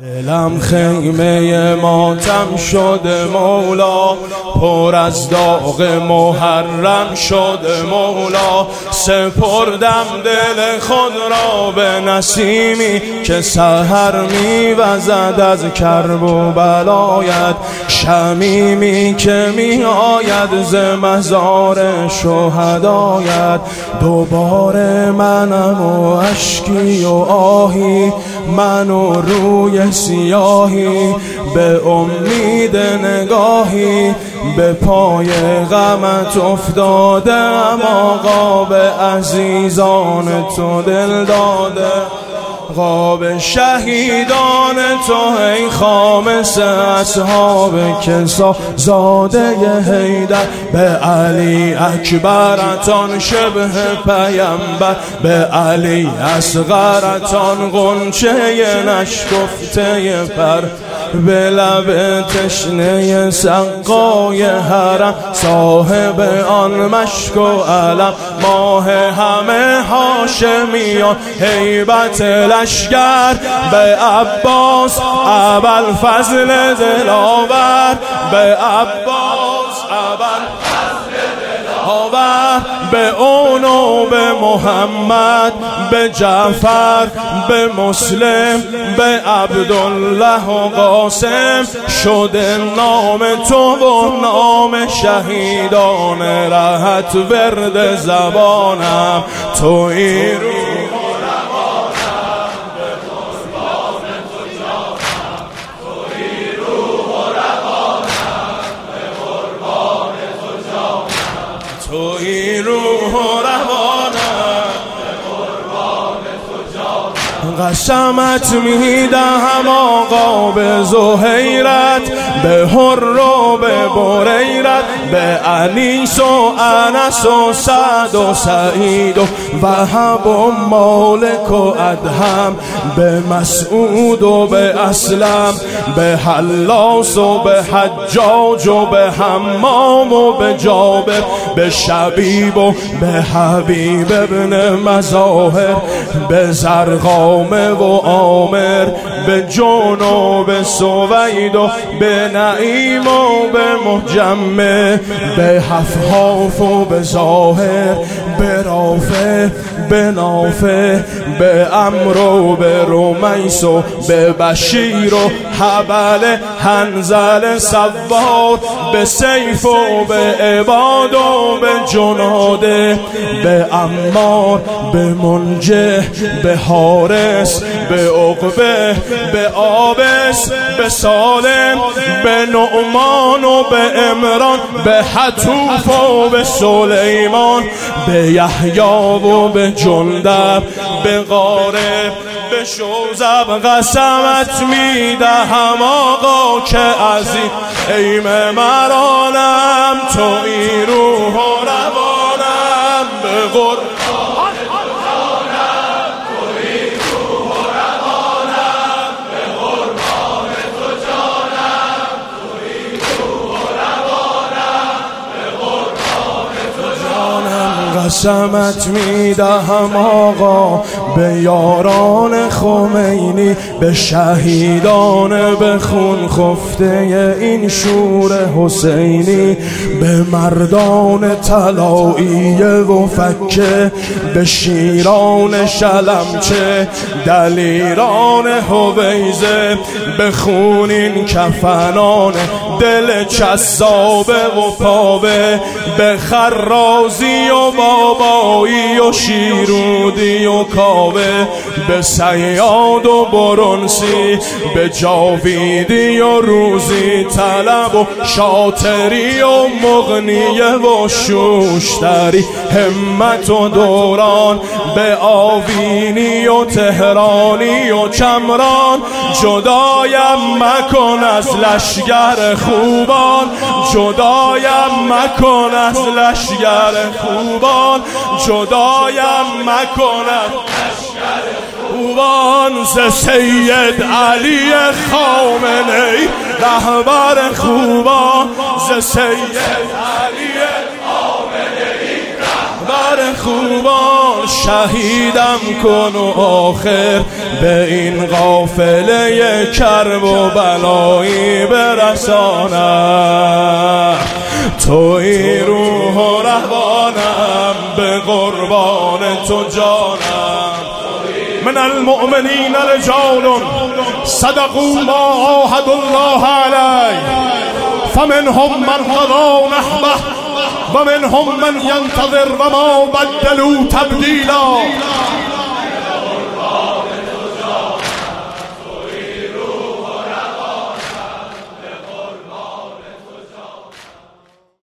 دلم خیمه ماتم شده مولا، پر از داغ محرم شده مولا. سپردم دل خود را به نسیمی که سحر میوزد از کرب و بلایت، شمیمی که می آید ز مزار شهدایت. دوباره منم و اشکی و آهی، من و روی سیاهی، به امید نگاهی به پای غمت افتادم. آقا به عزیزان تو دل داده، غاب شهیدان تو ای خامس اصحاب کسا زاده حیدر. به علی اکبرتان شبه پیمبر، به علی اصغرتان غنچه نشکفته پر. به لب تشنه سقای حرم، صاحب آن مشک و علم، ماه همه هاشمیان هیبت لشگر. به عباس ابوالفضل دلاور، به عباس ابوالفضل دلاور. به اون و به محمد، به جعفر، به مسلم، به عبدالله و قاسم شده نام تو و نام شهیدان رهت ورد زبانم. تویی تویی روح و روانم، به قربان تو جانم. قسمت میدهم آقا به زهیرت، به حر و به بریرت، به انیس و انس و سعد و سعید و وهب و مالک و ادهم، به مسعود و به اسلم، به حلاس و به حجاج و به حمام و به جابر، به شبیب و به حبیب ابن مظاهر، به زرقامه و عامر، به جون و به سوید و به نعیم و به مجمع، به حفحاف و به ظاهر، به رافع، به نافع، به عمر و به رمیس و به بشیر و حبل حنظل سوار، به سیف و به عباد و به جناده، به عمار، به منجه، به حارس، به عقبه، به آبس، به سالم، به نعمان و به عمران، به حتوف و به سلیمان، به یحیی و به جندب، به غارب، به شوزب. قسمت میدهم آقا که عزیز ایم مرانم، تویی روح و روانم، به قربان قسمت میدهم آقا به یاران خمینی، به شهیدان به خون خفته این شور حسینی، به مردان طلاییه و فکه، به شیران شلمچه، دلیران هویزه، به خونین کفنان دل چسابه و پابه، به خرازی و بابایی و شیرودی و کاوه، به صیاد و برنسی، به جاویدی و روزی طلب و شاطری و مغنیه و شوشتری، همت و دوران، به آوینی و تهرانی و چمران. جدایم مکن از لشگر خوبان، جدایم مکن از لشگر خوبان، جدایم مکن از لشگر خوبان. ز سید علی خامنه‌ای رهبر خوبان، ز سید علی خامنه‌ای رهبر کار خوبان شهیدم کن و آخر به این قافله کرب و بلایی برسانم. توی روح و روانم به قربان تو جانم. من المؤمنین رجال صدقوا ما عاهدوا الله علیه فمنهم من قضى نحبه ومنهم من ينتظر وما بدلوا تبدیلا.